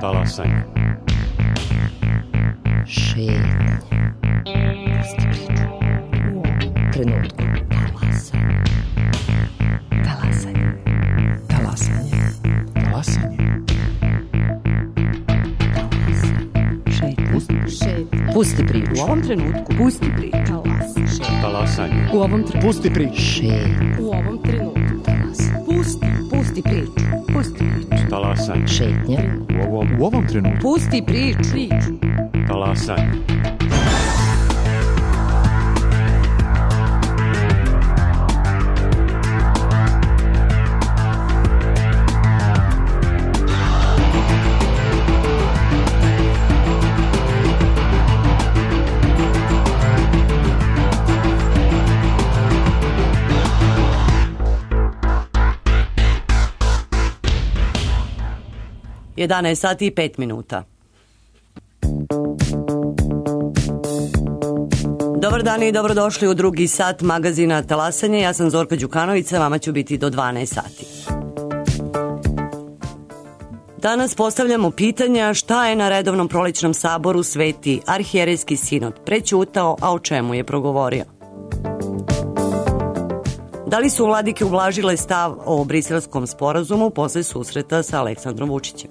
Talasanje. Šetnja. Pusti priču. U ovom trenutku. Talasanje. Talasanje. Talasanje. Šetnja. Pusti priču. U ovom trenutku. Pusti priču. Talasanje. U ovom trenutku. Pusti priču. Šetnja. U ovom trenutku. Talasanje. Pusti priču. Pusti priču. Talasanje. Šetnja. U ovom trenutku. Pusti priču. Talasanje. Jedanaest sati i 5 minuta. Dobar dan i dobrodošli u drugi sat magazina Talasanje. Ja sam Zorka Đukanović, vama ću biti do 12 sati. Danas postavljamo pitanja šta je na redovnom prolećnom saboru Sveti arhijerejski sinod prećutao, a o čemu je progovorio. Da li su vladike ublažile stav o Briselskom sporazumu posle susreta sa Aleksandrom Vučićem?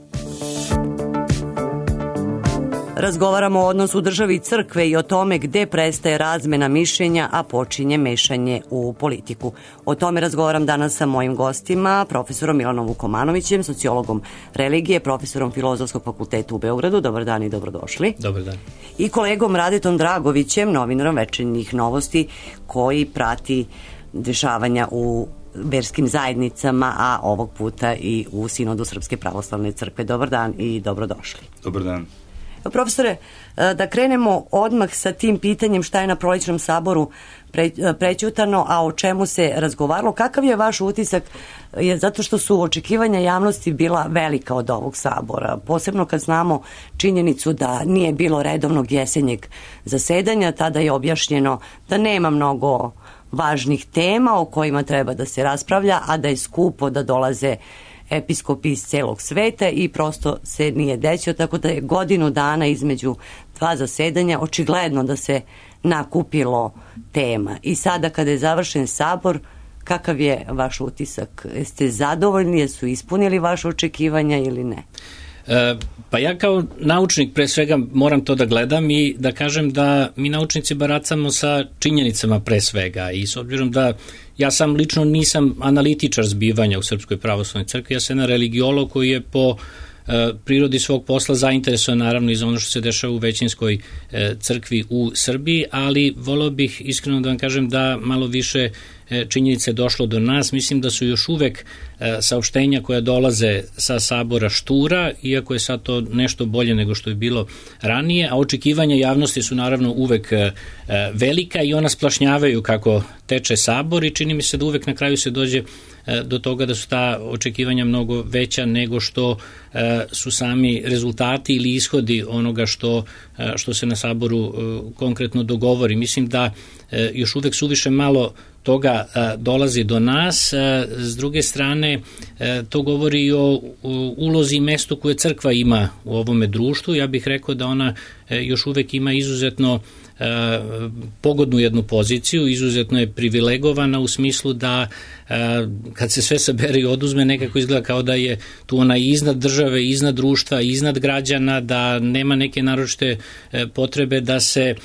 Razgovaramo o odnosu države i crkve i o tome gde prestaje razmena mišljenja, a počinje mešanje u politiku. O tome razgovaram danas sa mojim gostima, profesorom Milanom Vukomanovićem, sociologom religije, profesorom Filozofskog fakulteta u Beogradu. Dobar dan i dobrodošli. Dobar dan. I kolegom Radetom Dragovićem, novinarom Večernjih novosti, koji prati dešavanja u verskim zajednicama, a ovog puta i u Sinodu Srpske pravoslavne crkve. Dobar dan i dobrodošli. Dobar dan. Profesore, da krenemo odmah sa tim pitanjem šta je na prolećnom saboru prećutano, a o čemu se razgovaralo. Kakav je vaš utisak? Zato što su očekivanja javnosti bila velika od ovog sabora, posebno kad znamo činjenicu da nije bilo redovnog jesenjeg zasedanja, tada je objašnjeno da nema mnogo važnih tema o kojima treba da se raspravlja, a da je skupo da dolaze episkopi iz celog sveta i prosto se nije desio, tako da je godinu dana između dva zasedanja očigledno da se nakupilo tema. I sada kada je završen sabor, kakav je vaš utisak? Jeste zadovoljni, jesu ispunili vaše očekivanja ili ne? Pa ja kao naučnik pre svega moram to da gledam i da kažem da mi naučnici baracamo sa činjenicama pre svega i s obzirom da ja sam lično nisam analitičar zbivanja u Srpskoj pravoslavnoj crkvi, ja sam jedan religiolog koji je po prirodi svog posla zainteresovan naravno i za ono što se dešava u većinskoj crkvi u Srbiji, ali voleo bih iskreno da vam kažem da malo više činjenice došlo do nas. Mislim da su još uvek saopštenja koja dolaze sa sabora štura, iako je sad to nešto bolje nego što je bilo ranije, a očekivanja javnosti su naravno uvek velika i ona splašnjavaju kako teče sabor i čini mi se da uvek na kraju se dođe do toga da su ta očekivanja mnogo veća nego što su sami rezultati ili ishodi onoga što se na saboru konkretno dogovori. Mislim da još uvek suviše malo toga dolazi do nas. S druge strane, to govori i o ulozi i mestu koje crkva ima u ovome društvu. Ja bih rekao da ona još uvek ima izuzetno pogodnu jednu poziciju, izuzetno je privilegovana u smislu da kad se sve sabere i oduzme, nekako izgleda kao da je tu ona iznad države, iznad društva, iznad građana, da nema neke naročite potrebe da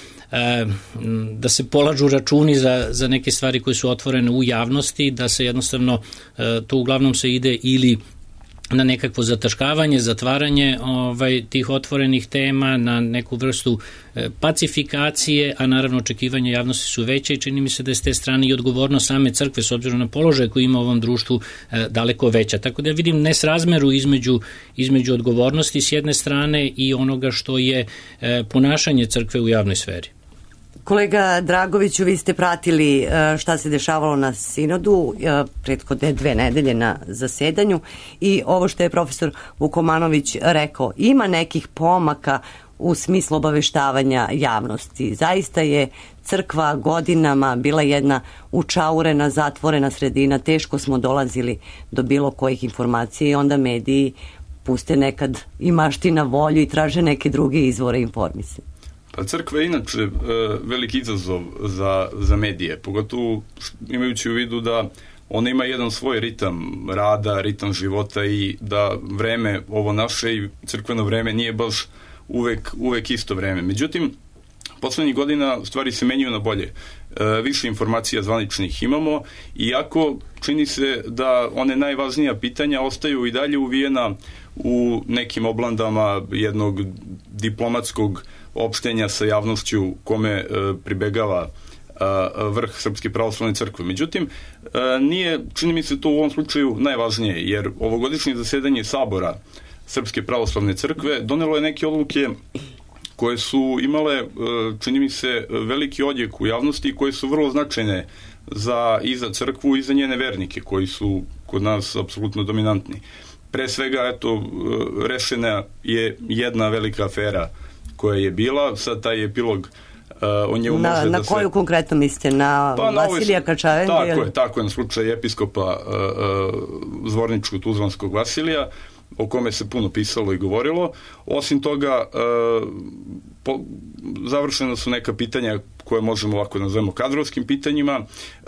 se polažu računi za neke stvari koje su otvorene u javnosti, da se jednostavno to uglavnom se ide ili na nekakvo zataškavanje, zatvaranje tih otvorenih tema, na neku vrstu pacifikacije, a naravno očekivanja javnosti su veće i čini mi se da je s te strane i odgovornost same crkve s obzirom na položaj koji ima u ovom društvu daleko veća. Tako da ja vidim nesrazmeru između odgovornosti s jedne strane i onoga što je ponašanje crkve u javnoj sferi. Kolega Dragoviću, vi ste pratili šta se dešavalo na sinodu prethodne 2 nedelje na zasedanju i ovo što je profesor Vukomanović rekao, ima nekih pomaka u smislu obaveštavanja javnosti. Zaista je crkva godinama bila jedna učaurena, zatvorena sredina, teško smo dolazili do bilo kojih informacija i onda mediji puste nekad i mašti na volju i traže neke druge izvore informisanja. Pa crkva je inače veliki izazov za medije, pogotovo imajući u vidu da ona ima jedan svoj ritam rada, ritam života i da vreme ovo naše i crkveno vreme nije baš uvek isto vreme. Međutim, poslednjih godina stvari se menjaju na bolje. Više informacija zvaničnih imamo, iako čini se da one najvažnija pitanja ostaju i dalje uvijena u nekim oblandama jednog diplomatskog opštenja sa javnošću kome pribegava vrh Srpske pravoslavne crkve. Međutim, nije, čini mi se to u ovom slučaju najvažnije, jer ovogodišnje zasedanje Sabora Srpske pravoslavne crkve donelo je neke odluke koje su imale, čini mi se, veliki odjek u javnosti i koje su vrlo značajne i za crkvu i za njene vernike, koji su kod nas apsolutno dominantni. Pre svega, eto, rešena je jedna velika afera koja je bila, sad taj epilog o njemu može da se... Na koju konkretno mislite? Na Vasilija Kačavendu? Tako je, na slučaj episkopa Zvorničko-Tuzlanskog Vasilija, o kome se puno pisalo i govorilo. Osim toga, završena su neka pitanja koje možemo ovako nazvemo kadrovskim pitanjima.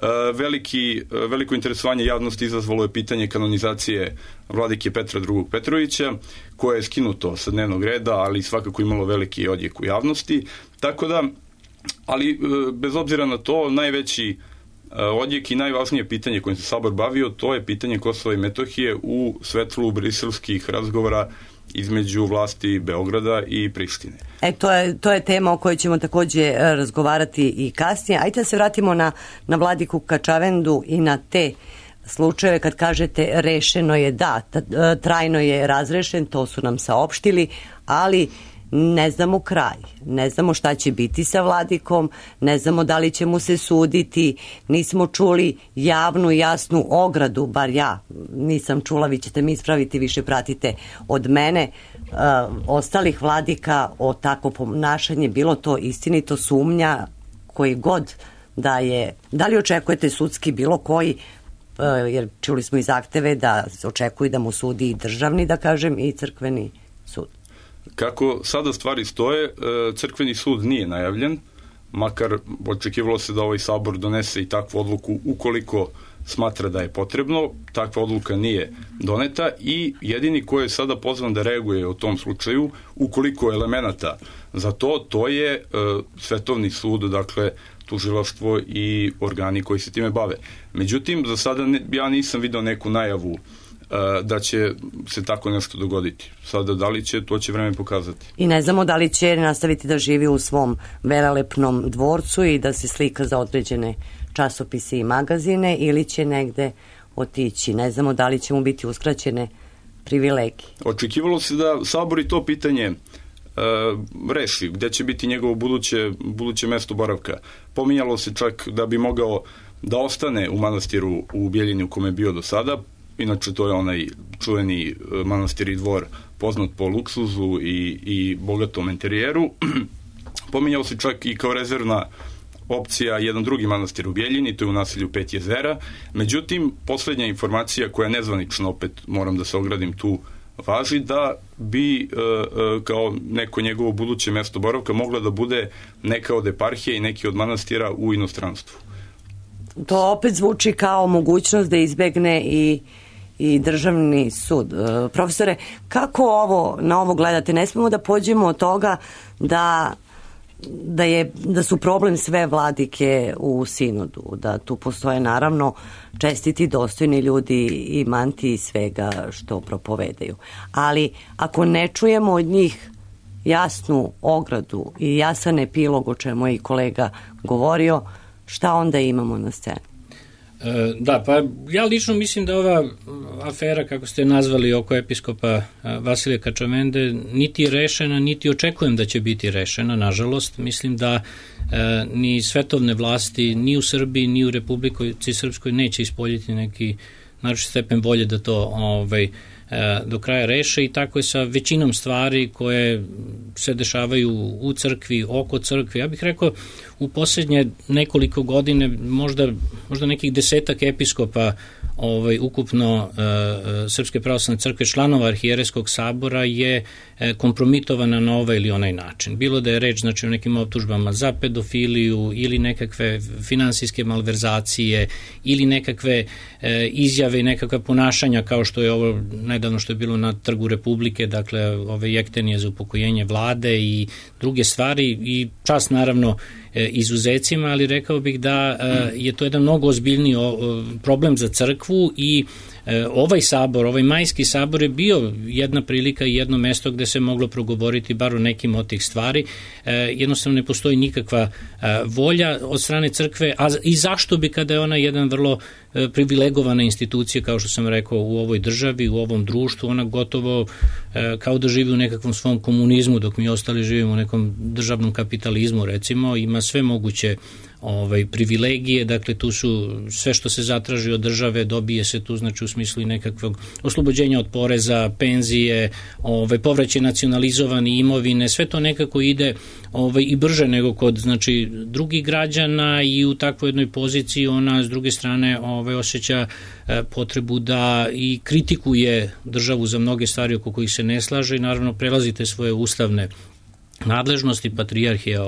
Veliko interesovanje javnosti izazvalo je pitanje kanonizacije vladike Petra II. Petrovića, koje je skinuto sa dnevnog reda, ali svakako imalo veliki odjek u javnosti. Tako da, ali bez obzira na to, najveći odjek i najvažnije pitanje kojim se Sabor bavio, to je pitanje Kosova i Metohije u svetlu briselskih razgovora između vlasti Beograda i Prištine. To je tema o kojoj ćemo takođe razgovarati i kasnije. Ajde da se vratimo na vladiku Kačavendu i na te slučajeve kad kažete rešeno je, da, trajno je razrešen, to su nam saopštili, ali ne znamo kraj, ne znamo šta će biti sa vladikom, ne znamo da li će mu se suditi, nismo čuli javnu jasnu ogradu, bar ja nisam čula, vi ćete mi ispraviti, više pratite od mene, ostalih vladika o takvo ponašanje, bilo to istinito, sumnja, koji god da je, da li očekujete sudski bilo koji, jer čuli smo i zahteve da očekuju da mu sudi i državni, da kažem, i crkveni sud. Kako sada stvari stoje, crkveni sud nije najavljen, makar očekivalo se da ovaj sabor donese i takvu odluku ukoliko smatra da je potrebno. Takva odluka nije doneta i jedini ko je sada pozvan da reaguje u tom slučaju, ukoliko elemenata za to je Svetovni sud, dakle tužilaštvo i organi koji se time bave. Međutim, za sada ja nisam video neku najavu da će se tako nešto dogoditi. Sada da li će, to će vreme pokazati. I ne znamo da li će nastaviti da živi u svom velelepnom dvorcu i da se slika za određene časopise i magazine ili će negde otići. Ne znamo da li će mu biti uskraćene privilegije. Očekivalo se da Sabor i to pitanje reši, gde će biti njegovo buduće mesto boravka. Pominjalo se čak da bi mogao da ostane u manastiru u Bjeljini u kome je bio do sada. Inače, to je onaj čuveni manastir i dvor poznat po luksuzu i bogatom interijeru. Pominjao se čak i kao rezervna opcija jedan drugi manastir u Bjeljini, to je u naselju Pet jezera. Međutim, poslednja informacija koja je nezvanična, opet moram da se ogradim tu, važi da bi kao neko njegovo buduće mesto boravka mogla da bude neka od eparhije i neki od manastira u inostranstvu. To opet zvuči kao mogućnost da izbegne i državni sud. Profesore, kako na ovo gledate? Ne smemo da pođemo od toga da su problem sve vladike u sinodu, da tu postoje naravno čestiti, dostojni ljudi i manti svega što propovedaju. Ali ako ne čujemo od njih jasnu ogradu i jasan epilog, o čemu je i kolega govorio, šta onda imamo na sceni? Da, pa ja lično mislim da ova afera, kako ste nazvali, oko episkopa Vasilija Kačavende, niti je rešena, niti očekujem da će biti rešena, nažalost. Mislim da ni svetovne vlasti, ni u Srbiji, ni u Republici Srpskoj neće ispoljiti neki naročit stepen volje da to do kraja reše i tako je sa većinom stvari koje se dešavaju u crkvi, oko crkve. Ja bih rekao u posljednje nekoliko godine možda nekih 10 episkopa ukupno Srpske pravoslavne crkve, članova Arhijerejskog sabora je kompromitovana na ovaj ili onaj način. Bilo da je reč znači o nekim optužbama za pedofiliju ili nekakve finansijske malverzacije ili nekakve izjave i nekakva ponašanja kao što je ovo nedavno što je bilo na Trgu Republike, dakle ove jektenije za upokojenje vlade i druge stvari i čast naravno izuzecima, ali rekao bih da je to jedan mnogo ozbiljniji problem za crkvu i ovaj sabor, ovaj majski sabor je bio jedna prilika i jedno mesto gde se moglo progovoriti bar o nekim od tih stvari. Jednostavno ne postoji nikakva volja od strane crkve, a i zašto bi kada je ona jedan vrlo privilegovana institucija, kao što sam rekao, u ovoj državi, u ovom društvu, ona gotovo kao da živi u nekakvom svom komunizmu, dok mi ostali živimo u nekom državnom kapitalizmu, recimo, ima sve moguće privilegije, dakle tu su sve što se zatraži od države dobije se tu, znači u smislu i nekakvog oslobođenja od poreza, penzije, povraćaj nacionalizovane imovine, sve to nekako ide i brže nego kod znači drugih građana i u takvoj jednoj poziciji ona s druge strane osjeća potrebu da i kritikuje državu za mnoge stvari oko kojih se ne slaže i naravno prelazite svoje ustavne nadležnosti. Patrijarhija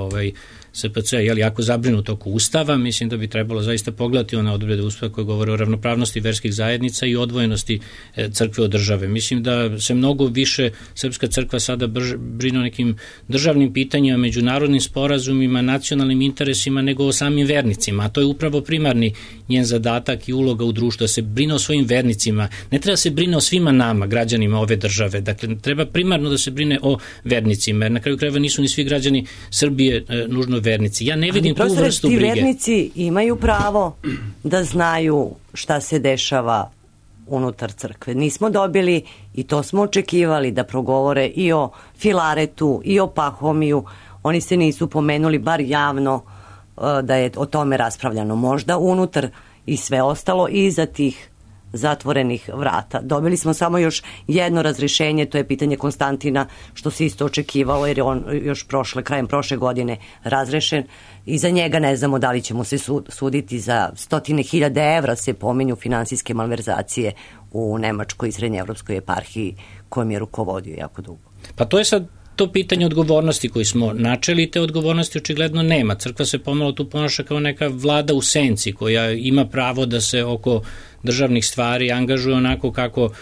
SPC je jako zabrinut oko Ustava, mislim da bi trebalo zaista pogledati one odredbe Ustava koje govore o ravnopravnosti verskih zajednica i odvojenosti crkve od države. Mislim da se mnogo više Srpska crkva sada brine o nekim državnim pitanjima, međunarodnim sporazumima, nacionalnim interesima nego o samim vernicima, a to je upravo primarni njen zadatak i uloga u društvu, da se brine o svojim vernicima. Ne treba se brine o svima nama, građanima ove države, dakle treba primarno da se brine o vernicima, jer na kraju krajeva nisu ni svi građani Srbije nužno vernici. Ja ne vidim tu vrstu brige. Ti vernici imaju pravo da znaju šta se dešava unutar crkve. Nismo dobili i to smo očekivali da progovore i o Filaretu i o Pahomiju. Oni se nisu pomenuli bar javno da je o tome raspravljano. Možda unutar i sve ostalo i iza tih zatvorenih vrata. Dobili smo samo još jedno razrešenje, to je pitanje Konstantina, što se isto očekivalo jer je on još krajem prošle godine razrešen i za njega ne znamo da li ćemo se suditi za 100.000 evra se pominju finansijske malverzacije u Nemačkoj i Srednjeevropskoj eparhiji kojom je rukovodio jako dugo. Pa to je sad to pitanje odgovornosti koji smo načeli, te odgovornosti očigledno nema. Crkva se pomalo tu ponaša kao neka vlada u senci koja ima pravo da se oko državnih stvari angažuje onako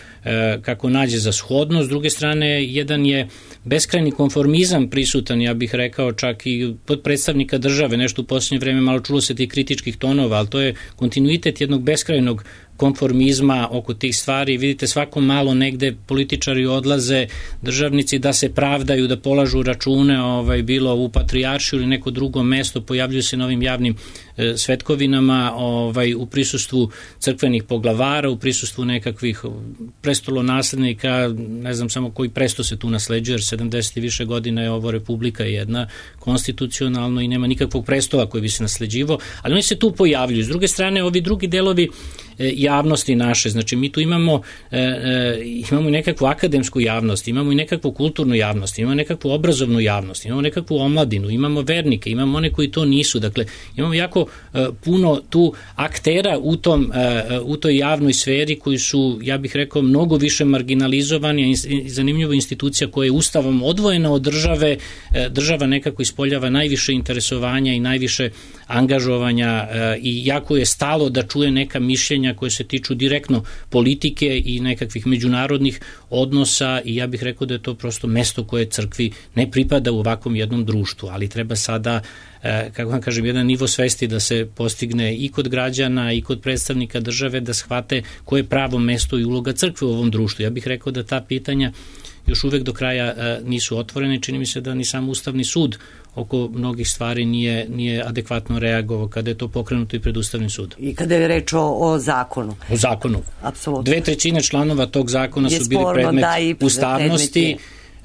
kako nađe za shodno. S druge strane, jedan je beskrajni konformizam prisutan, ja bih rekao čak i pod predstavnika države, nešto u posljednje vreme malo čulo se tih kritičkih tonova, ali to je kontinuitet jednog beskrajnog konformizma oko tih stvari. Vidite, svako malo negde političari odlaze, državnici da se pravdaju, da polažu račune, bilo u Patrijaršiju ili neko drugo mesto, pojavljuju se na ovim javnim svetkovinama u prisustvu crkvenih poglavara, u prisustvu nekakvih prestolonaslednika, ne znam samo koji presto se tu nasleđuje, jer 70 i više godina je ovo republika jedna konstitucionalno i nema nikakvog prestola koji bi se nasleđivao, ali oni se tu pojavljuju. S druge strane, ovi drugi delovi javnosti naše, znači mi tu imamo i nekakvu akademsku javnost, imamo i nekakvu kulturnu javnost, imamo nekakvu obrazovnu javnost, imamo nekakvu omladinu, imamo vernike, imamo one koji to nisu, dakle imamo jako puno tu aktera u toj javnoj sferi koji su, ja bih rekao, mnogo više marginalizovani i zanimljiva institucija koja je ustavom odvojena od države, država nekako ispoljava najviše interesovanja i najviše angažovanja i jako je stalo da čuje neka mišljenja koje se tiču direktno politike i nekakvih međunarodnih odnosa i ja bih rekao da je to prosto mesto koje crkvi ne pripada u ovakvom jednom društvu, ali treba sada, kako vam kažem, jedan nivo svesti da se postigne i kod građana i kod predstavnika države da shvate koje je pravo mesto i uloga crkve u ovom društvu. Ja bih rekao da ta pitanja još uvek do kraja nisu otvorene. Čini mi se da ni sam Ustavni sud oko mnogih stvari nije adekvatno reagovao kada je to pokrenuto i pred Ustavnim sudom. I kada je reč o zakonu. O zakonu. Apsolutno. 2/3 članova tog zakona su bili predmet ustavnosti.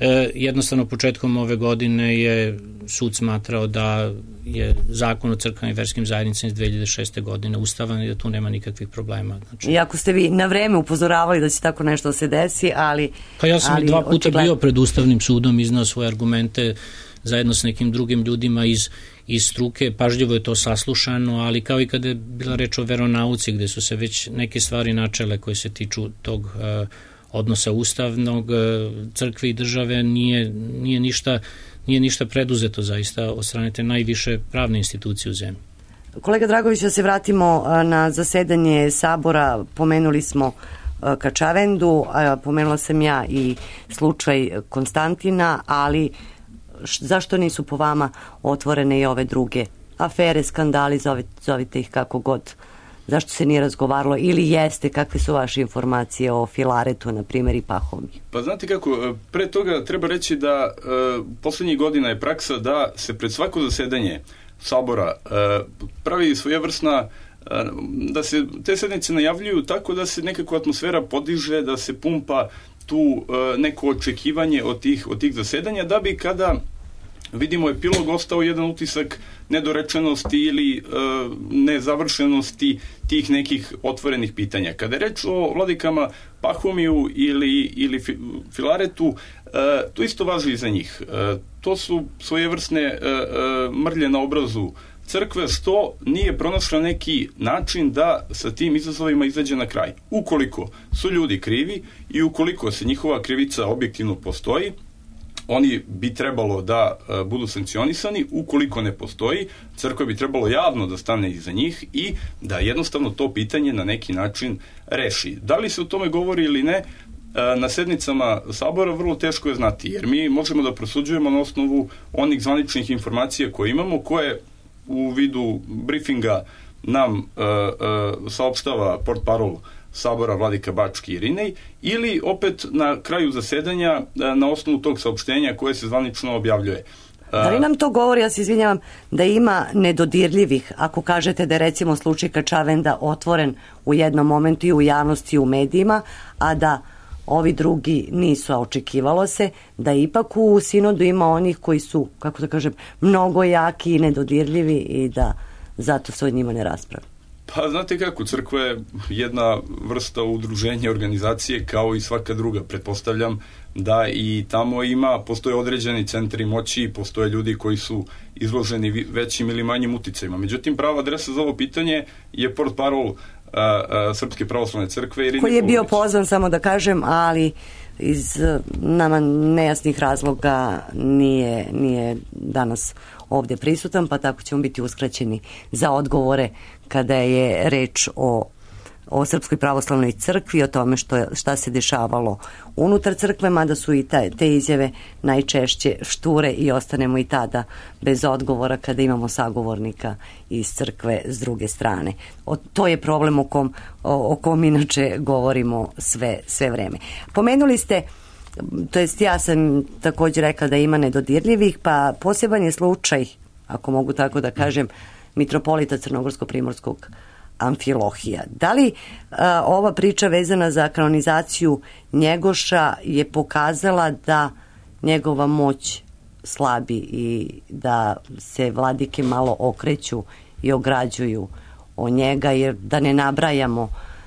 Jednostavno početkom ove godine je sud smatrao da je zakon o crkvenim i verskim zajednicama iz 2006. godine ustavan i da tu nema nikakvih problema. Znači, iako ste vi na vreme upozoravali da će tako nešto se desi, ali... Pa ja sam 2 puta bio pred Ustavnim sudom, iznao svoje argumente zajedno s nekim drugim ljudima iz struke, pažljivo je to saslušano, ali kao i kada je bila reč o veronauci, gde su se već neke stvari načele koje se tiču tog odnosa ustavnog, crkve i države, nije ništa preduzeto zaista od strane te najviše pravne institucije u zemlji. Kolega Dragović, da se vratimo na zasedanje Sabora, pomenuli smo Kačavendu, pomenula sam ja i slučaj Konstantina, ali zašto nisu po vama otvorene i ove druge afere, skandali, zovite ih kako god? Zašto se nije razgovaralo ili jeste? Kakve su vaše informacije o Filaretu, na primjer, i Pahomi? Pa znate kako, pre toga treba reći da poslednjih godina je praksa da se pred svako zasedanje Sabora pravi svojevrsna, da se te sednice najavljuju tako da se nekako atmosfera podiže, da se pumpa tu neko očekivanje od tih zasedanja, da bi kada vidimo epilog ostao jedan utisak nedorečenosti ili nezavršenosti tih nekih otvorenih pitanja. Kada je reč o vladikama Pahomiju ili Filaretu, to isto važi i za njih. To su svojevrsne mrlje na obrazu crkve, što nije pronašla neki način da sa tim izazovima izađe na kraj. Ukoliko su ljudi krivi i ukoliko se njihova krivica objektivno postoji, oni bi trebalo da budu sankcionisani. Ukoliko ne postoji, crkva bi trebalo javno da stane iza njih i da jednostavno to pitanje na neki način reši. Da li se o tome govori ili ne, na sednicama Sabora vrlo teško je znati, jer mi možemo da prosuđujemo na osnovu onih zvaničnih informacija koje imamo, koje u vidu briefinga nam saopštava portparol Sabora vladika Bački Irinej, ili opet na kraju zasedanja na osnovu tog saopštenja koje se zvanično objavljuje. Da li nam to govori, ja se izvinjavam, da ima nedodirljivih, ako kažete da je recimo slučaj Kačavenda otvoren u jednom momentu i u javnosti i u medijima, a da ovi drugi nisu, a očekivalo se da ipak u sinodu ima onih koji su, kako da kažem, mnogo jaki i nedodirljivi i da zato se od njima ne raspravlja? Pa znate kako, crkva je jedna vrsta udruženja, organizacije kao i svaka druga. Pretpostavljam da i tamo postoje određeni centri moći, postoje ljudi koji su izloženi većim ili manjim uticajima. Međutim, prava adresa za ovo pitanje je portparol Srpske pravoslavne crkve Irine koji je bio pozvan, samo da kažem, ali iz nama nejasnih razloga nije danas ovdje prisutan, pa tako ćemo biti uskraćeni za odgovore kada je reč o Srpskoj pravoslavnoj crkvi, o tome šta se dešavalo unutar crkve, mada su i te izjave najčešće šture i ostanemo i tada bez odgovora kada imamo sagovornika iz crkve s druge strane. To je problem o kom inače govorimo sve vreme. Pomenuli ste, to jest ja sam također rekla da ima nedodirljivih, pa poseban je slučaj, ako mogu tako da kažem, mitropolita Crnogorsko-Primorskog Amfilohija. Da li ova priča vezana za kanonizaciju Njegoša je pokazala da njegova moć slabi i da se vladike malo okreću i ograđuju o njega, jer da ne nabrajamo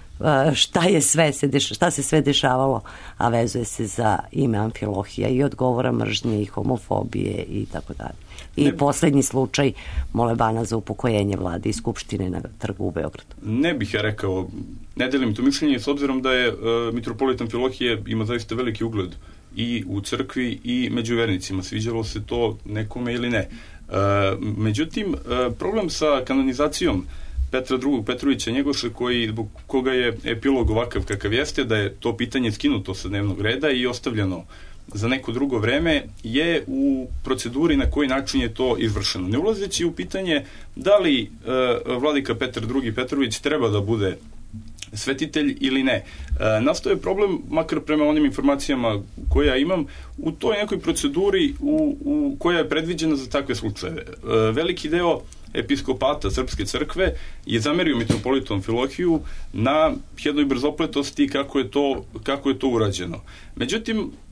šta se sve dešavalo, a vezuje se za ime Amfilohija i od govora mržnje i homofobije i tako dalje. I poslednji slučaj molebana za upokojenje vlade i skupštine na trgu u Beogradu. Ne bih ja rekao, ne delim to mišljenje, s obzirom da je mitropolit Amfilohije ima zaista veliki ugled i u crkvi i među vernicima, sviđalo se to nekome ili ne. Međutim, problem sa kanonizacijom Petra II. Petrovića Njegoša, zbog koga je epilog ovakav kakav jeste, da je to pitanje skinuto sa dnevnog reda i ostavljeno za neko drugo vreme, je u proceduri na koji način je to izvršeno. Ne ulazeći u pitanje da li vladika Petar II. Petrović treba da bude svetitelj ili ne. Nastao je problem, makar prema onim informacijama koje ja imam, u toj nekoj proceduri koja je predviđena za takve slučajeve. Veliki deo episkopata Srpske crkve je zamerio mitropolitu Amfilohiju na jednoj brzopletosti kako je to urađeno. Međutim,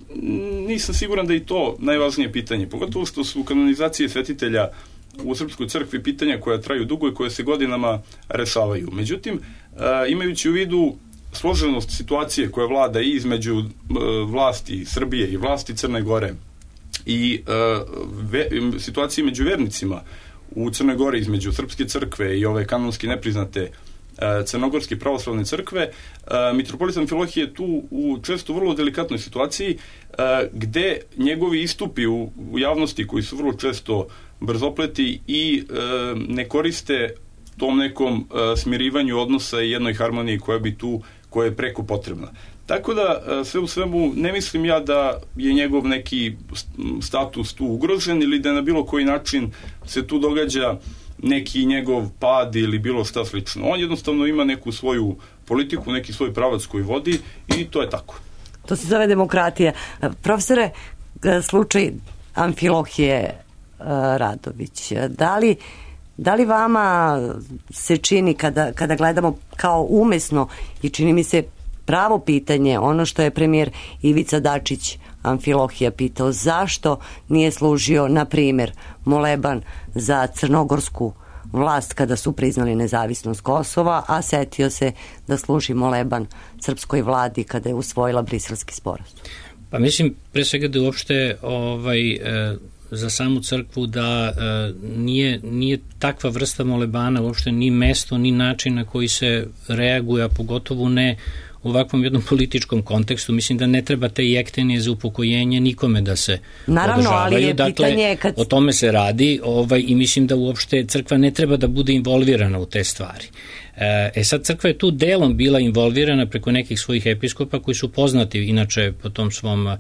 nisam siguran da je to najvažnije pitanje, pogotovo što su kanonizacije svetitelja u Srpskoj crkvi pitanja koja traju dugo i koje se godinama rešavaju. Međutim, imajući u vidu složenost situacije koja vlada i između vlasti Srbije i vlasti Crne Gore i situacije među vernicima u Crnoj Gori između Srpske crkve i ove kanonski nepriznate Crnogorske pravoslavne crkve, mitropolit Amfilohije je tu u često vrlo delikatnoj situaciji gde njegovi istupi u javnosti koji su vrlo često brzopleti i ne koriste tom nekom smirivanju odnosa i jednoj harmoniji koja je preko potrebna. Tako da, sve u svemu, ne mislim ja da je njegov neki status tu ugrožen ili da na bilo koji način se tu događa neki njegov pad ili bilo šta slično. On jednostavno ima neku svoju politiku, neki svoj pravac koji vodi i to je tako. To se zove demokratija. Profesore, slučaj Amfilohije Radović, da li vama se čini kada gledamo kao umesno i čini mi se pravo pitanje, ono što je premijer Ivica Dačić Amfilohija pitao, zašto nije služio, na primjer, moleban za crnogorsku vlast kada su priznali nezavisnost Kosova, a setio se da služi moleban srpskoj vladi kada je usvojila Briselski sporazum? Pa mislim, pre svega da uopšte za samu crkvu da nije takva vrsta molebana uopšte ni mesto, ni način na koji se reaguje, a pogotovo ne u ovakvom jednom političkom kontekstu. Mislim da ne treba te jektenije za upokojenje nikome da se naravno, podržavaju. Ali je pitanje dakle, o tome se radi i mislim da uopšte crkva ne treba da bude involvirana u te stvari. Sad crkva je tu delom bila involvirana preko nekih svojih episkopa koji su poznati inače po tom svom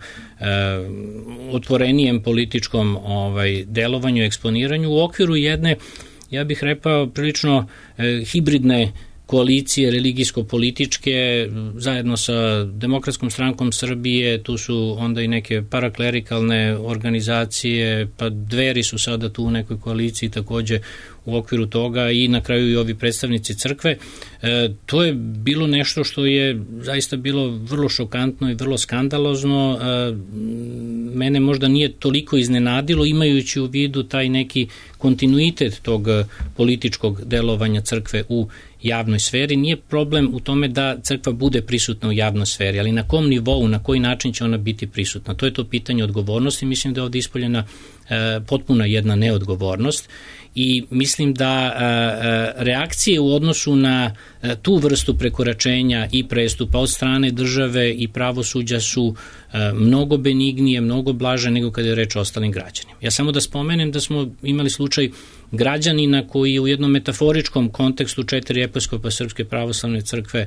otvorenijem političkom delovanju, eksponiranju u okviru jedne, ja bih rekao, prilično hibridne koalicije religijsko-političke zajedno sa Demokratskom strankom Srbije, tu su onda i neke paraklerikalne organizacije, pa Dveri su sada tu u nekoj koaliciji takođe u okviru toga i na kraju i ovi predstavnici crkve. To je bilo nešto što je zaista bilo vrlo šokantno i vrlo skandalozno. Mene možda nije toliko iznenadilo imajući u vidu taj neki kontinuitet tog političkog delovanja crkve u javnoj sferi. Nije problem u tome da crkva bude prisutna u javnoj sferi, ali na kom nivou, na koji način će ona biti prisutna. To je to pitanje odgovornosti. Mislim da je ovdje ispoljena potpuna jedna neodgovornost i mislim da reakcije u odnosu na tu vrstu prekoračenja i prestupa od strane države i pravosuđa su mnogo benignije, mnogo blaže nego kada je reč o ostalim građanima. Ja samo da spomenem da smo imali slučaj građanina koji je u jednom metaforičkom kontekstu 4 episkopa Srpske pravoslavne crkve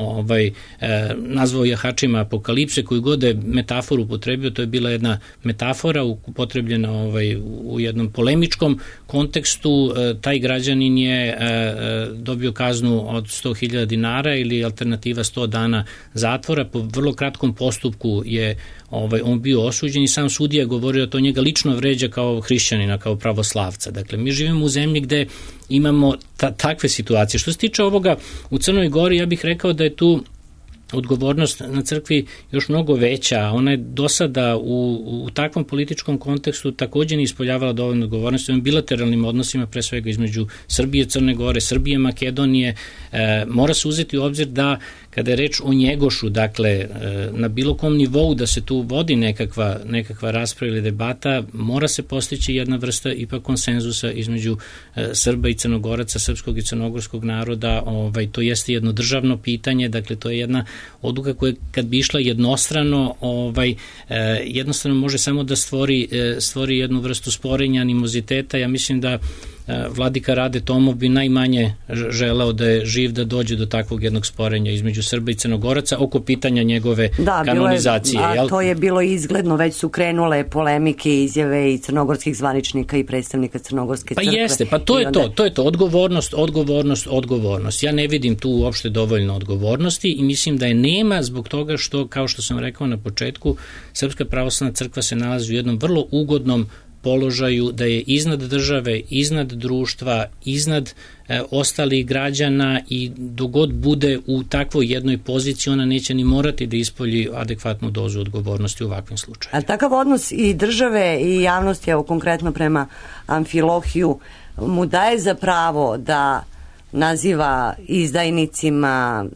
nazvao jahačima apokalipse, koju god je metaforu upotrebio, to je bila jedna metafora upotrebljena u jednom polemičkom kontekstu. Taj građanin je dobio kaznu od 100.000 dinara ili alternativa 100 dana zatvora. Po vrlo kratkom postupku je on bio osuđen i sam sudija govorio da to njega lično vređa kao hrišćanina, kao pravoslavca. Dakle, mi živimo u zemlji gde imamo takve situacije. Što se tiče ovoga u Crnoj Gori, ja bih rekao da je tu odgovornost na crkvi još mnogo veća. Ona je do sada u takvom političkom kontekstu također ne ispoljavala dovoljno odgovornosti u bilateralnim odnosima, pre svega između Srbije, Crne Gore, Srbije, Makedonije. Mora se uzeti u obzir da kada je reč o Njegošu, dakle, na bilo kom nivou da se tu vodi nekakva rasprava ili debata, mora se postići jedna vrsta ipak konsenzusa između Srba i Crnogoraca, srpskog i crnogorskog naroda. To jeste jedno državno pitanje, dakle, to je jedna odluka koja kad bi išla jednostrano, jednostavno može samo da stvori jednu vrstu sporenja, animoziteta. Ja mislim da vladika Rade Tomov bi najmanje želeo da je živ da dođe do takvog jednog sporenja između Srba i Crnogoraca oko pitanja njegove kanonizacije. To je bilo izgledno, već su krenule polemike i izjave i crnogorskih zvaničnika i predstavnika Crnogorske crkve. Pa jeste, pa to je to. Odgovornost. Ja ne vidim tu uopšte dovoljno odgovornosti i mislim da je nema zbog toga što, kao što sam rekao na početku, Srpska pravoslavna crkva se nalazi u jednom vrlo ugodnom položaju, da je iznad države, iznad društva, iznad ostalih građana i dogod bude u takvoj jednoj poziciji, ona neće ni morati da ispolji adekvatnu dozu odgovornosti u ovakvim slučajima. Ali takav odnos i države i javnosti, evo konkretno prema Amfilohiju, mu daje za pravo da naziva izdajnicima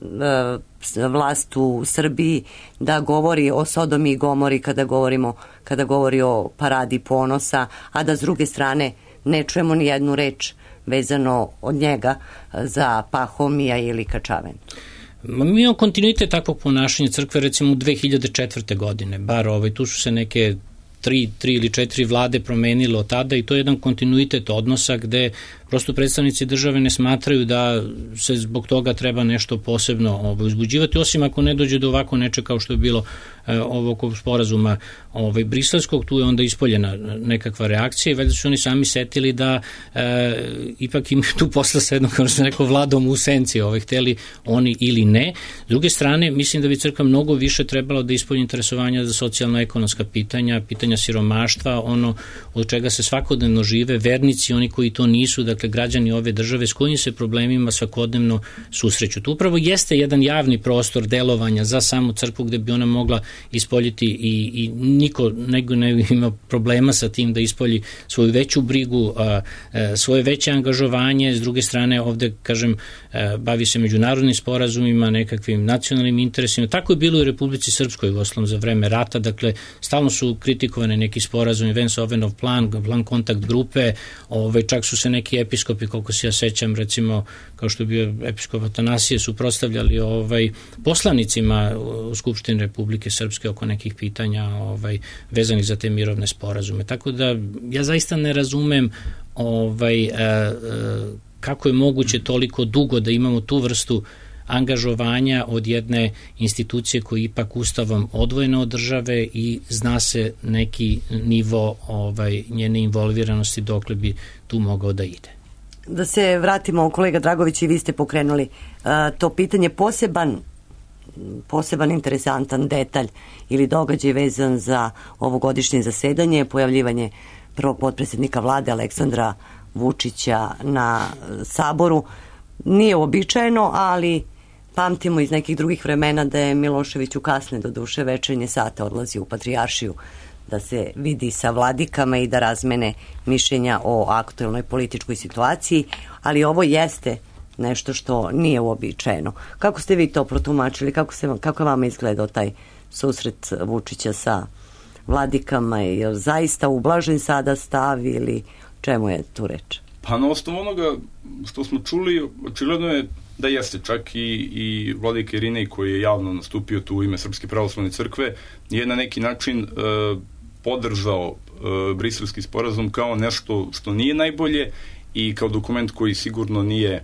vlast u Srbiji, da govori o Sodomi i Gomori kada govori o paradi ponosa, a da s druge strane ne čujemo ni jednu reč vezano od njega za Pahomija ili Kačaventu. Mi imamo kontinuitet takvog ponašanja crkve recimo u 2004. godine, bar tu su se neke 3 ili 4 vlade promenilo od tada i to je jedan kontinuitet odnosa gde prosto predstavnici države ne smatraju da se zbog toga treba nešto posebno uzbuđivati, osim ako ne dođe do ovako neče kao što je bilo ovog sporazuma briselskog, tu je onda ispoljena nekakva reakcija i valjda su oni sami setili da ipak imaju tu posla sa jednom, kao što sam rekao, vladom u senci, hteli oni ili ne. S druge strane, mislim da bi crkva mnogo više trebala da ispolji interesovanja za socijalno-ekonomska pitanja, pitanja siromaštva, ono od čega se svakodnevno žive, vernici, oni koji to nisu, dakle građani ove države s kojim se problemima svakodnevno susreću. Tu upravo jeste jedan javni prostor delovanja za samu crkvu gde bi ona mogla ispoljiti i niko ne ima problema sa tim da ispolji svoju veću brigu, svoje veće angažovanje. S druge strane, ovde, kažem, bavi se međunarodnim sporazumima, nekakvim nacionalnim interesima. Tako je bilo i u Republici Srpskoj uostalom za vreme rata, dakle, stalno su kritikovane neki sporazumi, Vance-Ovenov plan kontakt grupe, čak su se neki episkopi, koliko se ja sećam, recimo, kao što je bio episkop Atanasije, suprotstavljali poslanicima u Skupštini Republike Srpske oko nekih pitanja vezanih za te mirovne sporazume. Tako da ja zaista ne razumem kako je moguće toliko dugo da imamo tu vrstu angažovanja od jedne institucije koja je ipak ustavom odvojena od države i zna se neki nivo njene involviranosti dokle bi tu mogao da ide. Da se vratimo, kolega Dragović, i vi ste pokrenuli to pitanje, poseban interesantan detalj ili događaj vezan za ovogodišnje zasedanje, pojavljivanje prvog potpredsjednika vlade Aleksandra Vučića na Saboru. Nije uobičajeno, ali pamtimo iz nekih drugih vremena da je Milošević u kasne do duše večernje sate odlazi u Patrijaršiju da se vidi sa vladikama i da razmene mišljenja o aktuelnoj političkoj situaciji, ali ovo jeste nešto što nije uobičajeno. Kako ste vi to protumačili? Kako je vama izgledao taj susret Vučića sa vladikama? Je zaista ublažen sada stav ili čemu je tu reč? Pa na osnovu onoga što smo čuli, očigledno je da jeste, čak i vladika Irinej koji je javno nastupio tu u ime Srpske pravoslavne crkve je na neki način podržao briselski sporazum kao nešto što nije najbolje i kao dokument koji sigurno nije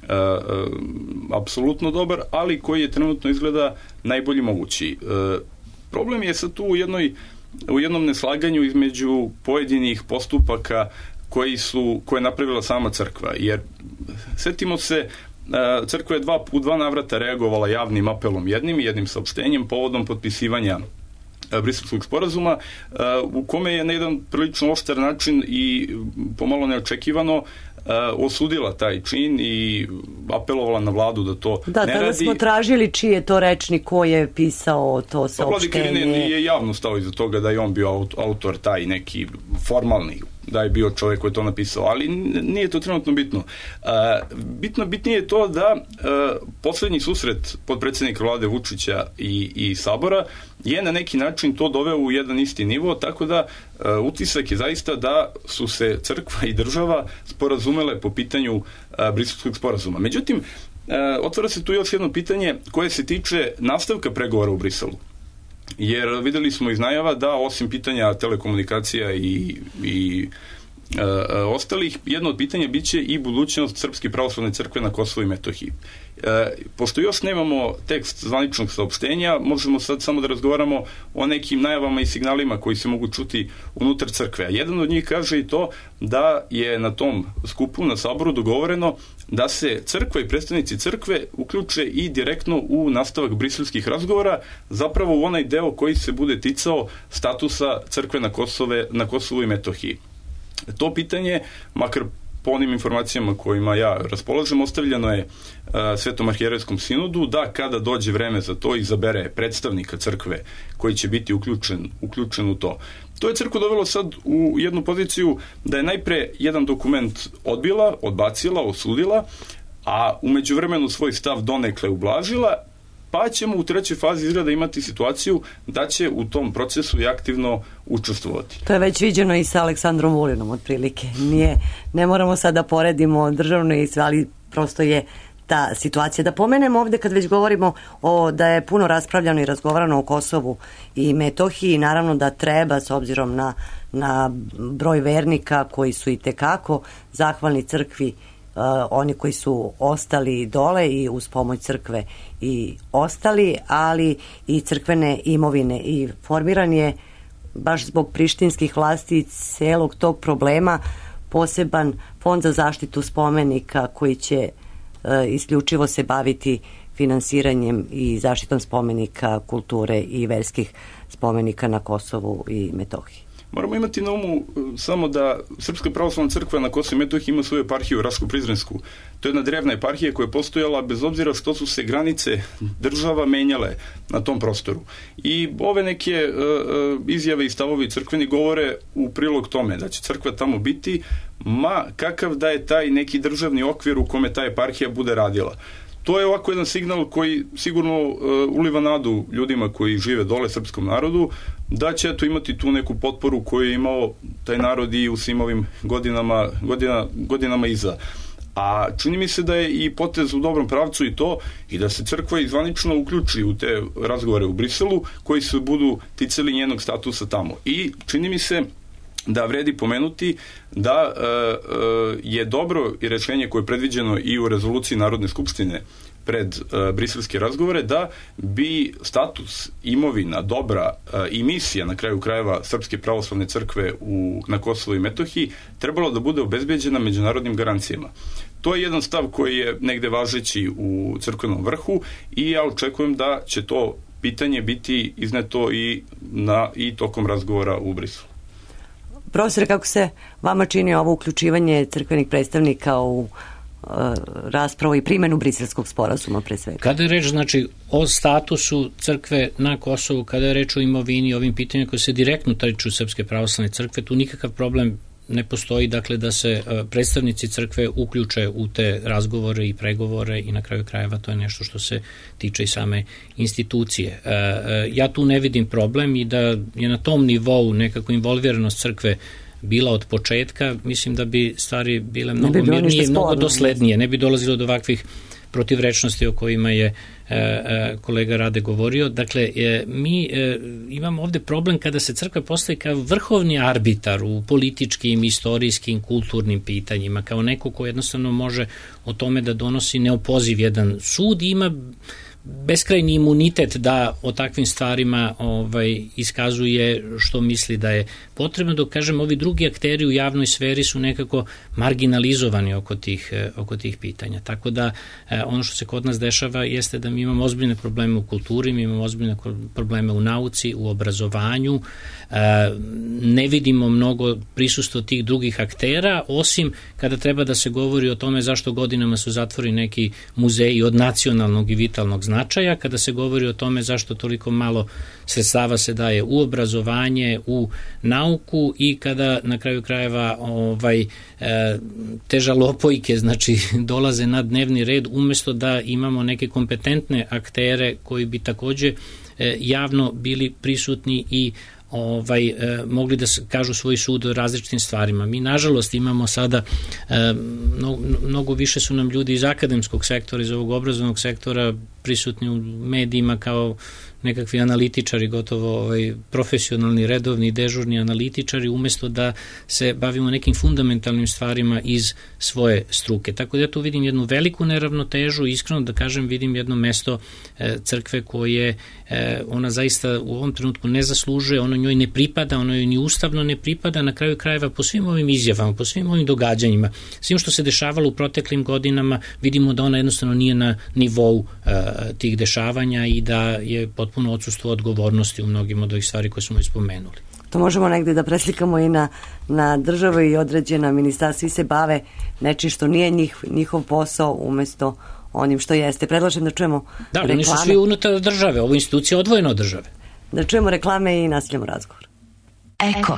apsolutno dobar, ali koji je trenutno izgleda najbolji mogući. Problem je sad tu u jednom neslaganju između pojedinih postupaka koje je napravila sama crkva, jer setimo se, crkva je u dva navrata reagovala javnim apelom jednim saopštenjem povodom potpisivanja briselskog sporazuma, u kome je na jedan prilično oštar način i pomalo neočekivano osudila taj čin i apelovala na vladu da to ne radi. Da, tada smo tražili čiji je to rečnik, ko je pisao to saopštenje. Vladika Irinej je javno stao iza toga da je on bio autor taj neki formalni, da je bio čovjek koji je to napisao, ali nije to trenutno bitno. Bitnije je to da poslednji susret podpredsednika vlade Vučića i Sabora je na neki način to doveo u jedan isti nivo, tako da utisak je zaista da su se crkva i država sporazumele po pitanju briselskog sporazuma. Međutim, otvara se tu još jedno pitanje koje se tiče nastavka pregovora u Briselu. Jer videli smo iz najava da osim pitanja telekomunikacija i ostalih, jedno od pitanja biće i budućnost Srpske pravoslavne crkve na Kosovu i Metohiji. Pošto još nemamo tekst zvaničnog saopštenja, možemo sad samo da razgovaramo o nekim najavama i signalima koji se mogu čuti unutar crkve. Jedan od njih kaže i to da je na tom skupu na Saboru dogovoreno da se crkva i predstavnici crkve uključe i direktno u nastavak briselskih razgovora, zapravo u onaj deo koji se bude ticao statusa crkve na Kosovu i Metohiji. To pitanje, makar po onim informacijama kojima ja raspolažem, ostavljeno je Svetom arhijerejskom sinodu da kada dođe vreme za to izabere predstavnika crkve koji će biti uključen u to. To je crkva dovelo sad u jednu poziciju da je najpre jedan dokument odbacila, osudila, a umeđu vremenu svoj stav donekle ublažila, pa ćemo u trećoj fazi izgleda imati situaciju da će u tom procesu i aktivno učestvovati. To je već viđeno i sa Aleksandrom Vulinom otprilike. Ne moramo sad da poredimo državno i sve, ali prosto je ta situacija. Da pomenemo ovde kad već govorimo da je puno raspravljano i razgovarano o Kosovu i Metohiji, naravno da treba s obzirom na broj vernika koji su i tekako zahvalni crkvi, oni koji su ostali dole i uz pomoć crkve i ostali, ali i crkvene imovine, i formiran je baš zbog prištinskih vlasti i celog tog problema poseban fond za zaštitu spomenika koji će isključivo se baviti finansiranjem i zaštitom spomenika kulture i verskih spomenika na Kosovu i Metohiji. Moramo imati na umu samo da Srpska pravoslavna crkva na Kosovu i Metohiji ima svoju eparhiju Raško-Prizrensku. To je jedna drevna eparhija koja je postojala bez obzira što su se granice država menjale na tom prostoru. I ove neke izjave i stavovi crkveni govore u prilog tome da će crkva tamo biti, ma kakav da je taj neki državni okvir u kome ta eparhija bude radila. To je ovako jedan signal koji sigurno uliva nadu ljudima koji žive dole, srpskom narodu, da će imati tu neku potporu koju je imao taj narod i u svim ovim godinama iza. A čini mi se da je i potez u dobrom pravcu i to, i da se crkva izvanično uključi u te razgovore u Briselu koji se budu ticali njenog statusa tamo. I čini mi se da vredi pomenuti da je dobro i rešenje koje je predviđeno i u rezoluciji Narodne skupštine pred briselske razgovore, da bi status, imovina, dobra i misija na kraju krajeva Srpske pravoslavne crkve na Kosovu i Metohiji trebalo da bude obezbeđena međunarodnim garancijama. To je jedan stav koji je negde važeći u crkvenom vrhu i ja očekujem da će to pitanje biti izneto i tokom razgovora u Briselu. Profesore, kako se vama čini ovo uključivanje crkvenih predstavnika u raspravu i primjenu Briselskog sporazuma pre svega? Kada je reč o statusu crkve na Kosovu, kada je reč o imovini, ovim pitanjima koje se direktno tiču Srpske pravoslavne crkve, tu nikakav problem ne postoji, dakle, da se predstavnici crkve uključe u te razgovore i pregovore i na kraju krajeva to je nešto što se tiče i same institucije. Ja tu ne vidim problem i da je na tom nivou nekako involviranost crkve bila od početka, mislim da bi stvari bile mnogo mirnije i mnogo doslednije, ne bi dolazilo do ovakvih protivrečnosti o kojima je kolega Rade govorio. Dakle, mi imamo ovde problem kada se crkva postaje kao vrhovni arbitar u političkim, istorijskim, kulturnim pitanjima, kao neko ko jednostavno može o tome da donosi neopoziv jedan sud i ima beskrajni imunitet da o takvim stvarima iskazuje što misli da je potrebno, dok kažem ovi drugi akteri u javnoj sferi su nekako marginalizovani oko tih pitanja. Tako da ono što se kod nas dešava jeste da mi imamo ozbiljne probleme u kulturi, mi imamo ozbiljne probleme u nauci, u obrazovanju, ne vidimo mnogo prisustvo tih drugih aktera, osim kada treba da se govori o tome zašto godinama su zatvori neki muzeji od nacionalnog i vitalnog značaja, kada se govori o tome zašto toliko malo sredstava se daje u obrazovanje, u nauku i kada na kraju krajeva te žalopojke dolaze na dnevni red umesto da imamo neke kompetentne aktere koji bi takođe javno bili prisutni i mogli da kažu svoj sud o različitim stvarima. Mi nažalost imamo sada mnogo više su nam ljudi iz akademskog sektora, iz ovog obrazovnog sektora prisutni u medijima kao nekakvi analitičari, gotovo profesionalni, redovni, dežurni analitičari, umesto da se bavimo nekim fundamentalnim stvarima iz svoje struke. Tako da ja tu vidim jednu veliku neravnotežu, iskreno da kažem vidim jedno mesto crkve koje ona zaista u ovom trenutku ne zaslužuje, ono njoj ne pripada, ono joj ni ustavno ne pripada, na kraju krajeva po svim ovim izjavama, po svim ovim događanjima, svim što se dešavalo u proteklim godinama, vidimo da ona jednostavno nije na nivou tih dešavanja i da je potpuno odsustvo odgovornosti u mnogim od ovih stvari koje smo ispomenuli. To možemo negde da preslikamo i na državu i određena ministarstva. Svi se bave nečim što nije njihov posao umesto onim što jeste. Predlažem da čujemo reklame. Oni su svi unutar države, ovo institucija odvojena od države. Da čujemo reklame i nastavljamo razgovor. Eko.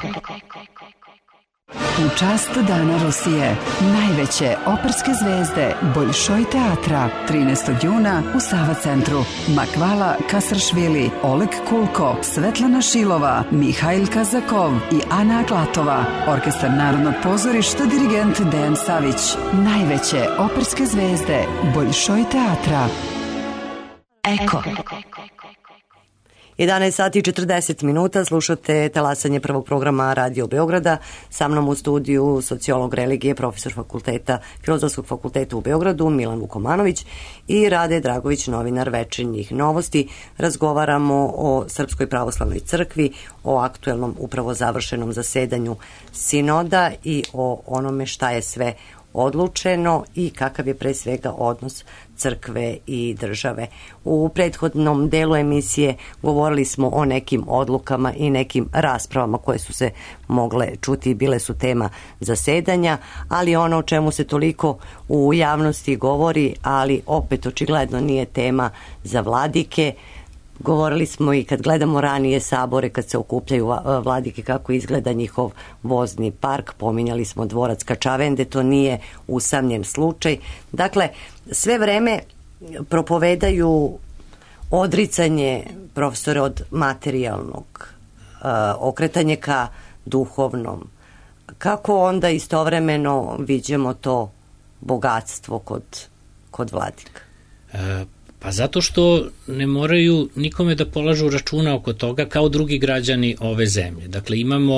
U čast Dana Rusije, najveće operske zvezde Boljšoj teatra, 13. juna u Sava centru. Makvala Kasaršvili, Oleg Kulko, Svetlana Šilova, Mihajl Kazakov i Ana Aklatova. Orkestar Narodnog pozorišta, dirigent Dejan Savić. Najveće operske zvezde Boljšoj teatra. Eko. 11 sati i 40 minuta, slušate talasanje prvog programa Radio Beograda. Sa mnom u studiju sociolog religije, profesor Filozofskog fakulteta u Beogradu, Milan Vukomanović i Rade Dragović, novinar Večernjih novosti. Razgovaramo o Srpskoj pravoslavnoj crkvi, o aktuelnom upravo završenom zasedanju sinoda i o onome šta je sve odlučeno i kakav je pre svega odnos crkve i države. U prethodnom delu emisije govorili smo o nekim odlukama i nekim raspravama koje su se mogle čuti i bile su tema zasedanja, ali ono o čemu se toliko u javnosti govori, ali opet očigledno nije tema za vladike. Govorili smo i kad gledamo ranije sabore, kad se okupljaju vladike, kako izgleda njihov vozni park, pominjali smo dvorac Kačavende, to nije usamljen slučaj. Dakle, sve vreme propovedaju odricanje, profesore, od materijalnog, okretanje ka duhovnom. Kako onda istovremeno viđemo to bogatstvo kod vladika? Pa zato što ne moraju nikome da polažu računa oko toga kao drugi građani ove zemlje. Dakle,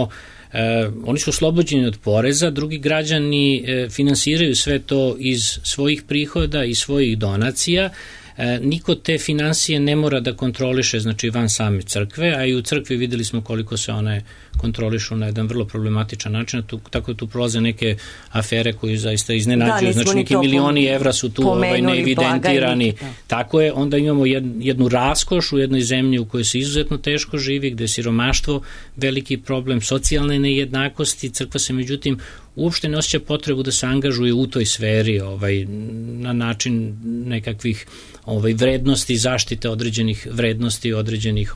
oni su oslobođeni od poreza, drugi građani finansiraju sve to iz svojih prihoda i svojih donacija. Niko te finansije ne mora da kontroliše, znači van same crkve, a i u crkvi videli smo koliko se one kontrolišu na jedan vrlo problematičan način, tako da tu prolaze neke afere koji zaista iznenađuju, znači neki milioni evra su tu neevidentirani. Tako je, onda imamo jednu raskoš u jednoj zemlji u kojoj se izuzetno teško živi, gde je siromaštvo veliki problem, socijalne nejednakosti, crkva se međutim uopšte ne osjeća potrebu da se angažuje u toj sferi na način nekakvih vrednosti, zaštite određenih vrednosti, određenih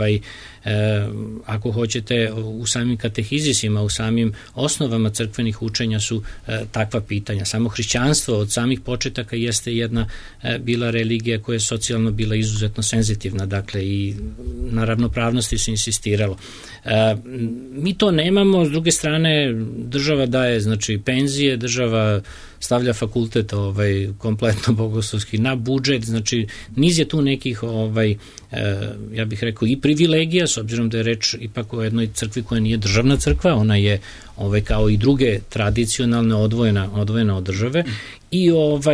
ako hoćete u samim katehizisima, u samim osnovama crkvenih učenja su takva pitanja. Samo hrišćanstvo od samih početaka jeste jedna bila religija koja je socijalno bila izuzetno senzitivna, dakle i na ravnopravnosti se insistiralo. Mi to nemamo, s druge strane država daje znači penzije, država stavlja fakultet kompletno bogoslovski na budžet, znači niz je tu nekih ja bih rekao i privilegija, s obzirom da je reč ipak o jednoj crkvi koja nije državna crkva, ona je kao i druge tradicionalne odvojena od države i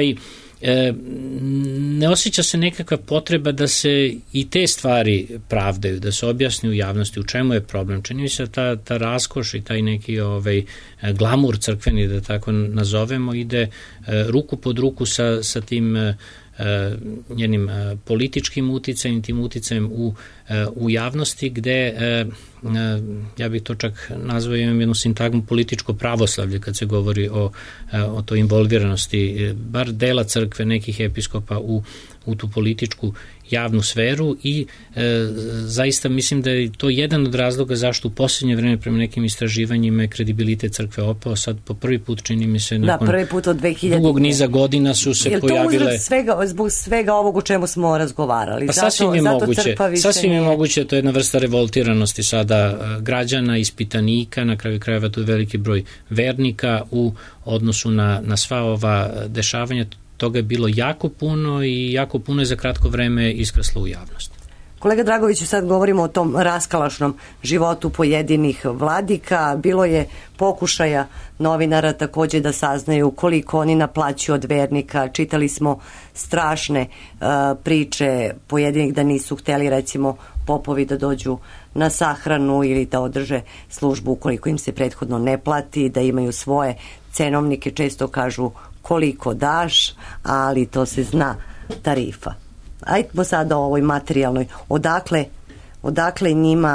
ne osjeća se nekakva potreba da se i te stvari pravdaju, da se objasni u javnosti u čemu je problem. Čini mi se ta raskoš i taj neki glamur crkveni, da tako nazovemo, ide ruku pod ruku sa tim njenim političkim uticajem, tim uticajem u javnosti, gde ja bih to čak nazvao, imam jednu sintagmu političko pravoslavlje kad se govori o toj involviranosti bar dela crkve, nekih episkopa u tu političku javnu sferu i zaista mislim da je to jedan od razloga zašto u posljednje vreme prema nekim istraživanjima je kredibilitet crkve opao. Sad po prvi put čini mi se nakon prvi put od 2000 dugog niza godina su se pojavile... Zbog svega ovog o čemu smo razgovarali? Pa sasvim je moguće, to je jedna vrsta revoltiranosti sada građana, ispitanika, na kraju krajeva tu je veliki broj vernika u odnosu na sva ova dešavanja. Toga je bilo jako puno i jako puno je za kratko vreme iskraslo u javnost. Kolega Dragoviću, sad govorimo o tom raskalašnom životu pojedinih vladika. Bilo je pokušaja novinara takođe da saznaju koliko oni naplaćuju od vernika. Čitali smo strašne priče pojedinih da nisu hteli, recimo, popovi da dođu na sahranu ili da održe službu ukoliko im se prethodno ne plati, da imaju svoje cenovnike, često kažu koliko daš, ali to se zna tarifa. Ajdemo sada o ovoj materijalnoj. Odakle njima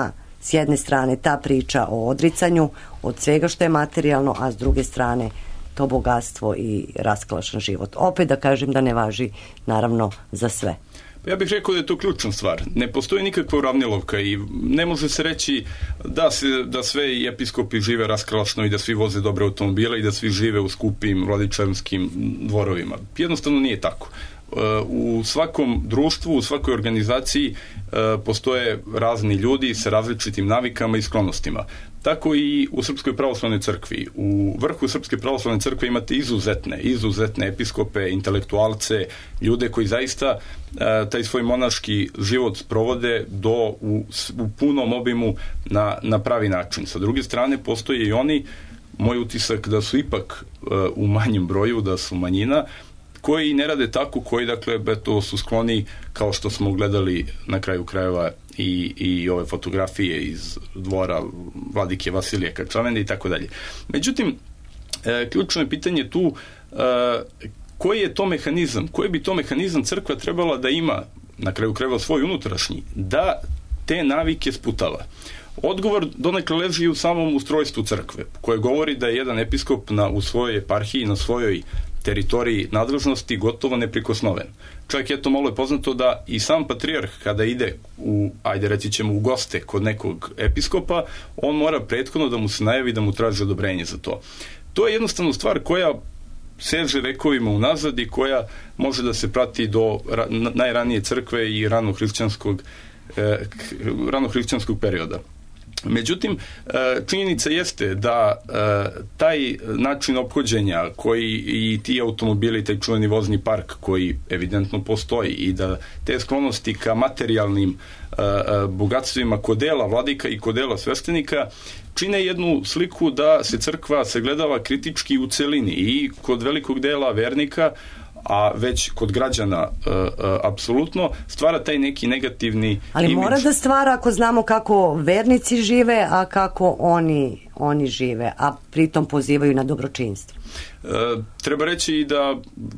s jedne strane ta priča o odricanju od svega što je materijalno, a s druge strane to bogatstvo i raskalašan život. Opet da kažem da ne važi naravno za sve. Ja bih rekao da je to ključna stvar. Ne postoji nikakva uravnilovka i ne može se reći da sve episkopi žive raskalašno i da svi voze dobre automobile i da svi žive u skupim vladičarskim dvorovima. Jednostavno nije tako. U svakom društvu, u svakoj organizaciji postoje razni ljudi sa različitim navikama i sklonostima. Tako i u Srpskoj pravoslavnoj crkvi. U vrhu Srpske pravoslavne crkve imate izuzetne episkope, intelektualce, ljude koji zaista taj svoj monaški život sprovode u punom obimu na pravi način. Sa druge strane, postoje i oni, moj utisak da su ipak u manjem broju, da su manjina, koji ne rade tako, koji dakle su skloni, kao što smo gledali na kraju krajeva i ove fotografije iz dvora vladike Vasilija Kačavenda i tako dalje. Međutim, ključno je pitanje tu koji je to mehanizam, koji bi to mehanizam crkva trebala da ima, na kraju krajeva svoj unutrašnji, da te navike sputava. Odgovor donekle leži u samom ustrojstvu crkve, koje govori da je jedan episkop u svojoj eparhiji, na svojoj teritoriji nadležnosti gotovo neprikosnoven. Čak je to malo je poznato da i sam patrijarh kada ide u goste kod nekog episkopa, on mora prethodno da mu se najavi da mu traži odobrenje za to. To je jednostavno stvar koja seže vekovima unazad i koja može da se prati do najranije crkve i ranohrišćanskog perioda. Međutim, činjenica jeste da taj način ophođenja koji i ti automobili, taj čuveni vozni park koji evidentno postoji i da te sklonosti ka materijalnim bogatstvima kod dela vladika i kod dela sveštenika čine jednu sliku da se crkva sagledava kritički u celini i kod velikog dela vernika, a već kod građana apsolutno stvara taj neki negativni ali imidž. Mora da stvara ako znamo kako vernici žive, a kako oni žive, a pritom pozivaju na dobročinstvo. Treba reći i da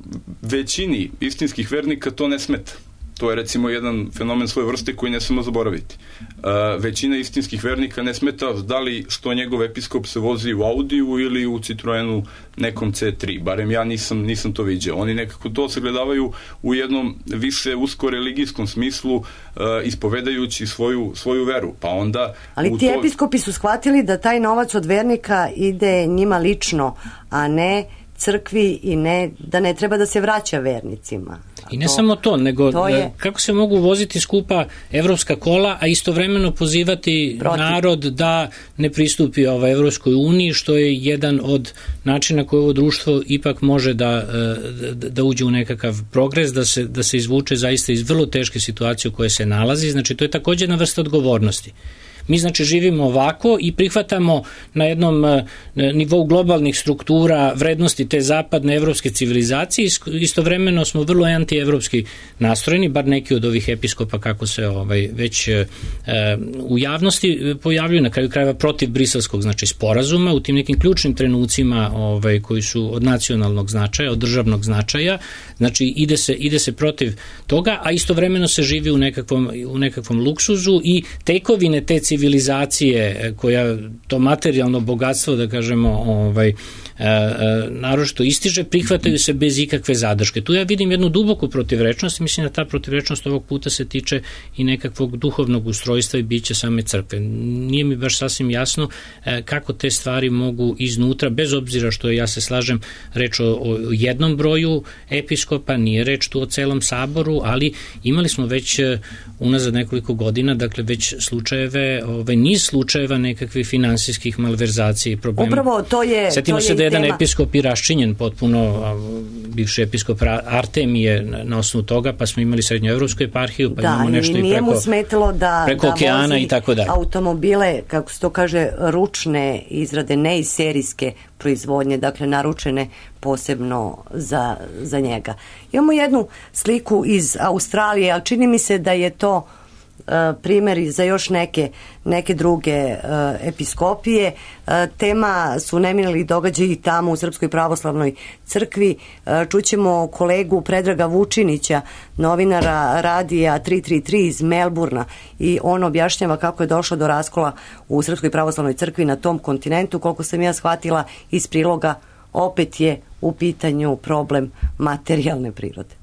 većini istinskih vernika to ne smeta. To je recimo jedan fenomen svoje vrste koji ne smemo zaboraviti. Većina istinskih vernika ne smeta da li što njegov episkop se vozi u Audiju ili u Citroenu nekom C3. Barem ja nisam to viđao. Oni nekako to sagledavaju u jednom više usko religijskom smislu, ispovedajući svoju veru. Pa onda ali ti episkopi su shvatili da taj novac od vernika ide njima lično, a ne crkvi i da ne treba da se vraća vernicima. I ne samo to, nego kako se mogu voziti skupa evropska kola, a istovremeno pozivati narod da ne pristupi Evropskoj uniji, što je jedan od načina koje ovo društvo ipak može da uđe u nekakav progres, da se izvuče zaista iz vrlo teške situacije u kojoj se nalazi. Znači, to je također jedna vrsta odgovornosti. Mi znači živimo ovako i prihvatamo na jednom nivou globalnih struktura vrednosti te zapadne evropske civilizacije, istovremeno smo vrlo antievropski nastrojeni, bar neki od ovih episkopa kako se već u javnosti pojavljuju, na kraju krajeva protiv briselskog sporazuma u tim nekim ključnim trenucima koji su od nacionalnog značaja, od državnog značaja, znači ide se protiv toga, a istovremeno se živi u nekakvom luksuzu i tekovine te civilizacije koja to materijalno bogatstvo, da kažemo, naročito istiže, prihvataju se bez ikakve zadrške. Tu ja vidim jednu duboku protivrečnost i mislim da ta protivrečnost ovog puta se tiče i nekakvog duhovnog ustrojstva i bića same crkve. Nije mi baš sasvim jasno kako te stvari mogu iznutra, bez obzira što ja se slažem reč o jednom broju episkopa, nije reč tu o celom saboru, ali imali smo već unazad nekoliko godina, dakle već slučajeve, niz slučajeva nekakvih finansijskih malverzacija i problema. Upravo to je Setimo se da je jedan episkop i raščinjen potpuno, bivši episkop Artemije na osnovu toga, pa smo imali srednjoevropsku eparhiju, pa imamo nešto i preko okeana i tako dalje. Automobile, kako se to kaže, ručne izrade, ne iz serijske proizvodnje, dakle naručene posebno za njega. Imamo jednu sliku iz Australije, ali čini mi se da je to primeri za još neke druge episkopije. Tema su neminuli događaji tamo u Srpskoj pravoslavnoj crkvi. Čućemo kolegu Predraga Vučinića, novinara radija 333 iz Melburna, i on objašnjava kako je došlo do raskola u Srpskoj pravoslavnoj crkvi na tom kontinentu. Koliko sam ja shvatila iz priloga, opet je u pitanju problem materijalne prirode.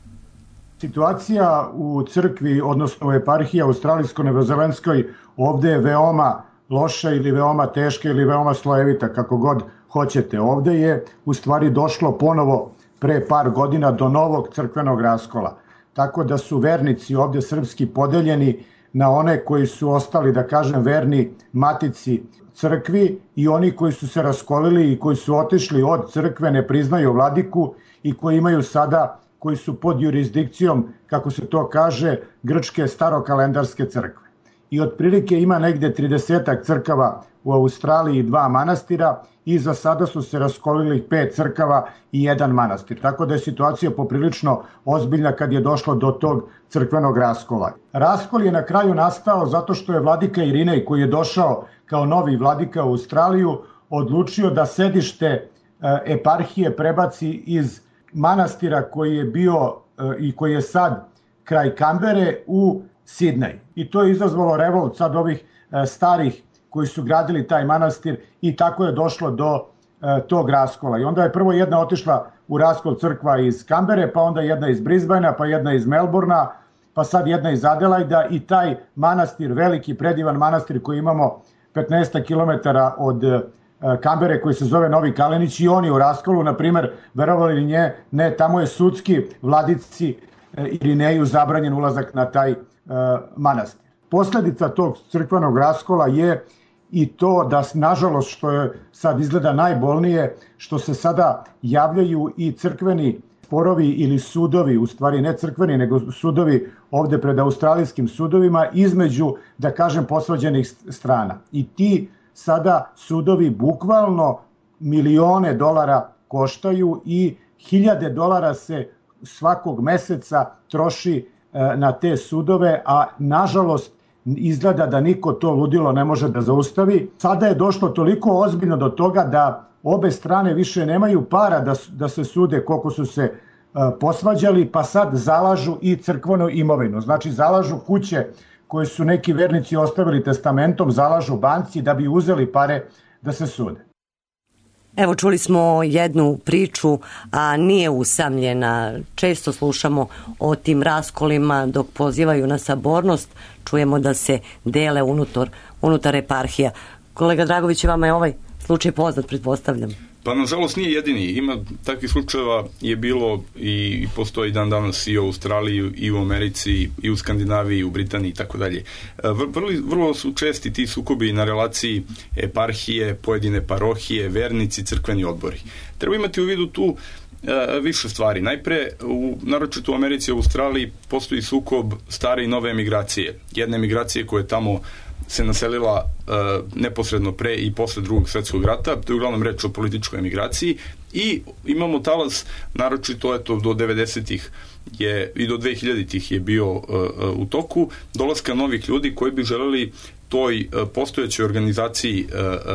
Situacija u crkvi, odnosno u eparhiji australijsko-novozelandskoj, ovde je veoma loša ili veoma teška ili veoma slojevita, kako god hoćete. Ovde je u stvari došlo ponovo pre par godina do novog crkvenog raskola. Tako da su vernici ovde srpski podeljeni na one koji su ostali, da kažem, verni matici crkvi i oni koji su se raskolili i koji su otišli od crkve, ne priznaju vladiku i koji imaju sada, koji su pod jurisdikcijom, kako se to kaže, grčke starokalendarske crkve. I otprilike ima negde 30 crkava u Australiji i 2 manastira i za sada su se raskolili 5 crkava i 1 manastir. Tako da je situacija poprilično ozbiljna kad je došlo do tog crkvenog raskola. Raskol je na kraju nastao zato što je vladika Irinej, koji je došao kao novi vladika u Australiju, odlučio da sedište eparhije prebaci iz manastira koji je bio i koji je sad kraj Kambere u Sidnej. I to je izazvalo revolt sad ovih starih koji su gradili taj manastir i tako je došlo do tog raskola. I onda je prvo jedna otišla u raskol crkva iz Kambere, pa onda jedna iz Brisbanea, pa jedna iz Melbourna, pa sad jedna iz Adelaida i taj manastir, veliki predivan manastir koji imamo 15 km od Kambere, koji se zove Novi Kalenić, i on je u raskolu, na primer, verovali li ne, tamo je sudski vladici Irineju zabranjen ulazak na taj manastir. Posledica tog crkvenog raskola je i to da, nažalost, što je sad izgleda najbolnije, što se sada javljaju i crkveni sporovi ili sudovi, u stvari ne crkveni, nego sudovi ovde pred australijskim sudovima između, da kažem, posvađanih strana. I ti sada sudovi bukvalno milione dolara koštaju i $1000 se svakog meseca troši na te sudove, a nažalost izgleda da niko to ludilo ne može da zaustavi. Sada je došlo toliko ozbiljno do toga da obe strane više nemaju para da se sude koliko su se posvađali, pa sad zalažu i crkvenu imovinu. Znači zalažu kuće koje su neki vernici ostavili testamentom, zalažu banci da bi uzeli pare da se sude. Evo, čuli smo jednu priču, a nije usamljena. Često slušamo o tim raskolima dok pozivaju na sabornost. Čujemo da se dele unutar eparhija. Kolega Dragović, vama je ovaj slučaj poznat, pretpostavljam. Pa nažalost nije jedini. Ima takvih slučajeva, je bilo i postoji dan danas i u Australiji, i u Americi, i u Skandinaviji, i u Britaniji i tako dalje. Vrlo su česti ti sukobi na relaciji eparhije, pojedine parohije, vernici, crkveni odbori. Treba imati u vidu tu više stvari. Najpre, naročito u Americi i u Australiji, postoji sukob stare i nove emigracije. Jedne emigracije koje tamo se naselila neposredno pre i posle Drugog svetskog rata, to je uglavnom reč o političkoj emigraciji, i imamo talas, naročito do 90-ih i do 2000-ih je bio u toku, dolaska novih ljudi koji bi želeli toj postojećoj organizaciji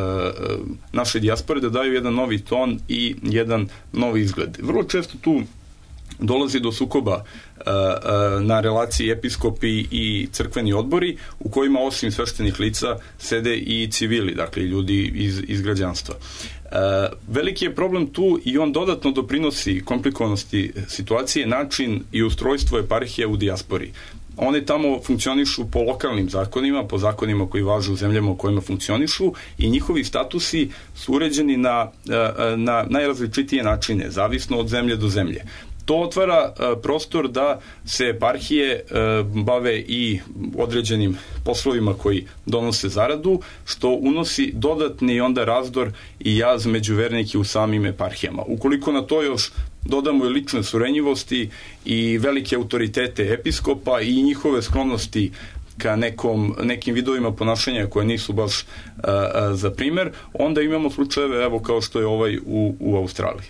naše dijaspore da daju jedan novi ton i jedan novi izgled. Vrlo često tu dolazi do sukoba na relaciji episkopi i crkveni odbori, u kojima osim sveštenih lica sede i civili, dakle ljudi iz građanstva. Veliki je problem tu i on dodatno doprinosi komplikovanosti situacije, način i ustrojstvo eparhije u dijaspori. One tamo funkcionišu po lokalnim zakonima, po zakonima koji važu u zemljama u kojima funkcionišu, i njihovi statusi su uređeni na najrazličitije načine, zavisno od zemlje do zemlje. To otvara prostor da se eparhije bave i određenim poslovima koji donose zaradu, što unosi dodatni onda razdor i jaz među vernike u samim eparhijama. Ukoliko na to još dodamo i lične surenjivosti i velike autoritete episkopa i njihove sklonosti ka nekim vidovima ponašanja koje nisu baš za primer, onda imamo slučajeve, evo, kao što je ovaj u Australiji.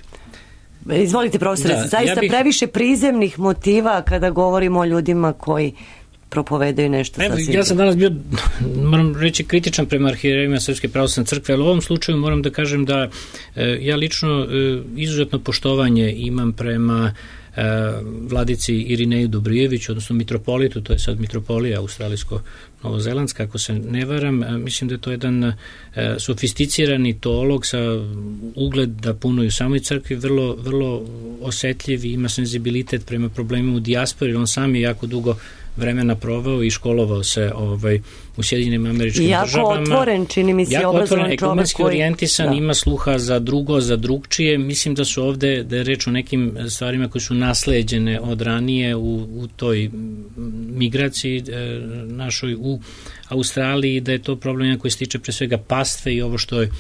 Izvolite, profesore, zaista previše prizemnih motiva kada govorimo o ljudima koji propovedaju nešto sasvim. Ja sam danas bio, moram reći, kritičan prema arhijerejima Srpske pravoslavne crkve, ali u ovom slučaju moram da kažem da ja lično izuzetno poštovanje imam prema vladici Irineju Dobrijeviću, odnosno mitropolitu, to je sad mitropolija australijsko-novozelandska, ako se ne varam. Mislim da je to jedan sofisticirani teolog sa ugled da puno i u samoj crkvi, vrlo, vrlo osetljiv i ima senzibilitet prema problemima u dijaspori, on sam je jako dugo vremena provao i školovao se u Sjedinjenim Američkim Državama. Jako otvoren, čini mi se, obrazovan čovjek ekumenski orijentisan, ima sluha za drugo, za drugčije. Mislim da su ovde, da je reč o nekim stvarima koje su nasleđene od ranije u toj migraciji našoj u Australiji, da je to problem koji se tiče pre svega pastve i ovo što je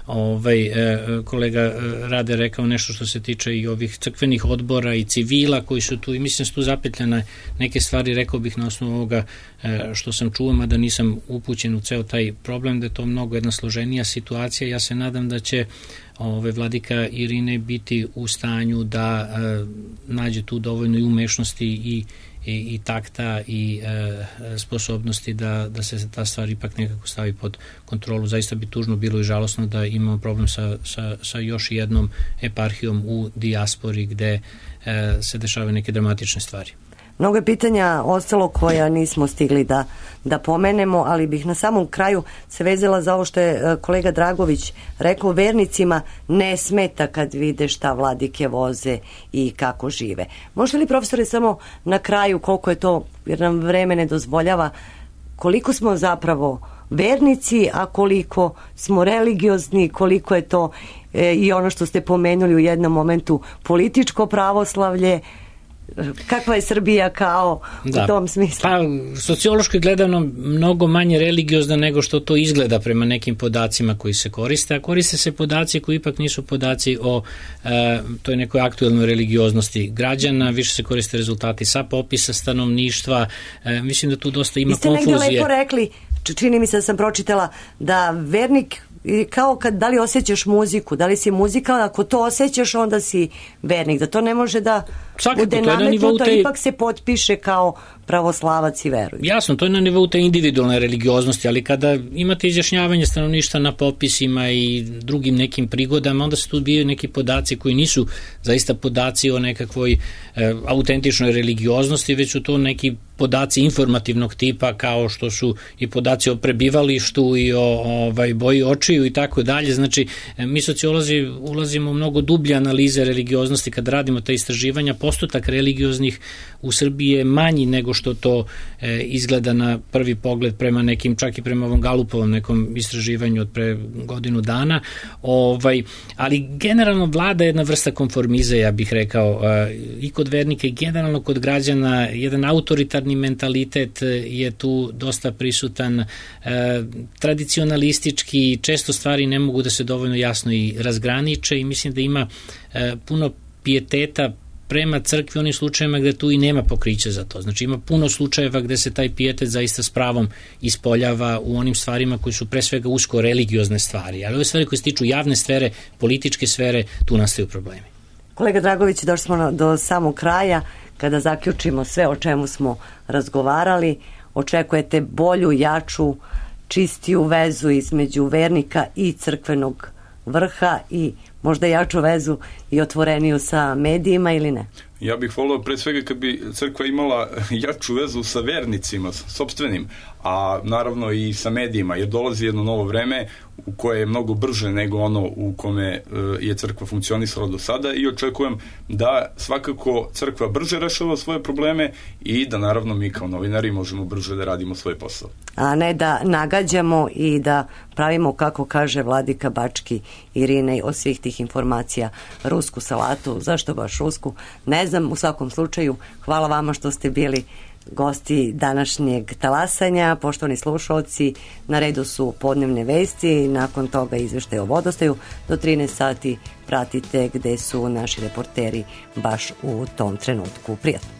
kolega Rade rekao, nešto što se tiče i ovih crkvenih odbora i civila koji su tu, i mislim su tu zapetljene neke stvari, rekao bih na osnovu ovoga što sam čuo, mada nisam upućen u ceo taj problem, da je to mnogo jedna složenija situacija. Ja se nadam da će vladika Irine biti u stanju da nađe tu dovoljno i umešnosti i takta i sposobnosti da se ta stvar ipak nekako stavi pod kontrolu. Zaista bi tužno bilo i žalosno da imamo problem sa još jednom eparhijom u dijaspori gde se dešavaju neke dramatične stvari. Mnogo je pitanja ostalo koja nismo stigli da pomenemo, ali bih na samom kraju se vezala za ovo što je kolega Dragović rekao, vernicima ne smeta kad vide šta vladike voze i kako žive. Možete li, profesore, samo na kraju, koliko je to, jer nam vreme ne dozvoljava, koliko smo zapravo vernici, a koliko smo religiozni, koliko je to i ono što ste pomenuli u jednom momentu političko pravoslavlje, kakva je Srbija kao u tom smislu? Pa, sociološki gledano mnogo manje religiozna nego što to izgleda prema nekim podacima koji se koriste, a koriste se podaci koji ipak nisu podaci o toj nekoj aktuelnoj religioznosti građana, više se koriste rezultati sa popisa stanovništva, mislim da tu dosta ima konfuzije. Vi ste negdje lepo rekli, čini mi se da sam pročitala, da vernik kao kad, da li osjećaš muziku, da li si muzikal, ako to osjećaš onda si vernik, da to ne može da bude nametnuto, ipak se potpiše kao pravoslavac i veruje. Jasno, to je na nivou te individualne religioznosti, ali kada imate izjašnjavanje stanovništva na popisima i drugim nekim prigodama, onda se tu odbijaju neki podaci koji nisu zaista podaci o nekakvoj autentičnoj religioznosti, već su to neki podaci informativnog tipa, kao što su i podaci o prebivalištu i o boji očiju i tako dalje. Znači, mi sociolozi ulazimo u mnogo dublje analize religioznosti kada radimo ta istraživanja. Postotak religioznih u Srbiji je manji nego što to izgleda na prvi pogled prema nekim, čak i prema ovom Galupovom nekom istraživanju od pre godinu dana. Ali generalno vlada jedna vrsta konformize, ja bih rekao, i kod vernika i generalno kod građana, jedan autoritarni mentalitet je tu dosta prisutan, tradicionalistički, često stvari ne mogu da se dovoljno jasno i razgraniče i mislim da ima puno pijeteta prema crkvi u onim slučajevima gde tu i nema pokrića za to. Znači ima puno slučajeva gde se taj pijetet zaista s pravom ispoljava u onim stvarima koji su pre svega usko religiozne stvari, ali ove stvari koje se tiču javne sfere, političke sfere, tu nastaju problemi. Kolega Dragović, došli smo do samog kraja. Kada zaključimo sve o čemu smo razgovarali, očekujete bolju, jaču, čistiju vezu između vernika i crkvenog vrha i možda jaču vezu i otvoreniju sa medijima ili ne? Ja bih volio pre svega kad bi crkva imala jaču vezu sa vernicima, sopstvenim, a naravno i sa medijima, jer dolazi jedno novo vreme u koje je mnogo brže nego ono u kome je crkva funkcionisala do sada i očekujem da svakako crkva brže rešava svoje probleme i da naravno mi kao novinari možemo brže da radimo svoj posao. A ne da nagađamo i da pravimo, kako kaže vladika Bački Irinej, od svih tih informacija rusku salatu. Zašto baš rusku? Ne znam, u svakom slučaju hvala vama što ste bili gosti današnjeg talasanja. Poštovani slušalci, na redu su podnevne vesti, nakon toga izveštaj o vodostaju. Do 13 sati pratite gde su naši reporteri baš u tom trenutku. Prijatno.